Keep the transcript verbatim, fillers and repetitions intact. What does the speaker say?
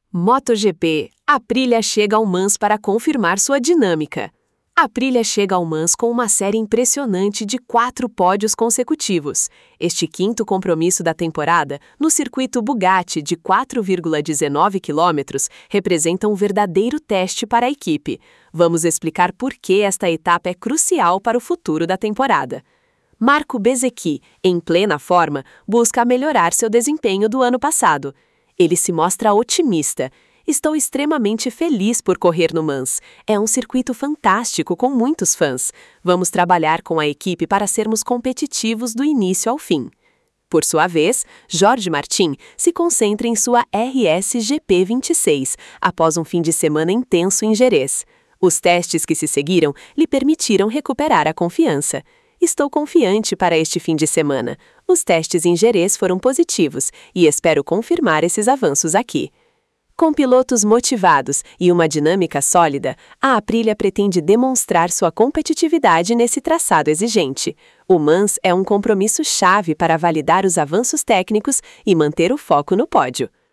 MotoGP, a Aprilia chega ao Mans para confirmar sua dinâmica. A Aprilia chega ao Mans com uma série impressionante de quatro pódios consecutivos. Este quinto compromisso da temporada, no circuito Bugatti de quatro vírgula dezenove quilômetros, representa um verdadeiro teste para a equipe. Vamos explicar por que esta etapa é crucial para o futuro da temporada. Marco Bezzecchi, em plena forma, busca melhorar seu desempenho do ano passado. Ele se mostra otimista. Estou extremamente feliz por correr no Mans. É um circuito fantástico com muitos fãs. Vamos trabalhar com a equipe para sermos competitivos do início ao fim. Por sua vez, Jorge Martin se concentra em sua R S G P vinte e seis, após um fim de semana intenso em Jerez. Os testes que se seguiram lhe permitiram recuperar a confiança. Estou confiante para este fim de semana. Os testes em Jerez foram positivos e espero confirmar esses avanços aqui. Com pilotos motivados e uma dinâmica sólida, a Aprilia pretende demonstrar sua competitividade nesse traçado exigente. O Mans é um compromisso chave para validar os avanços técnicos e manter o foco no pódio.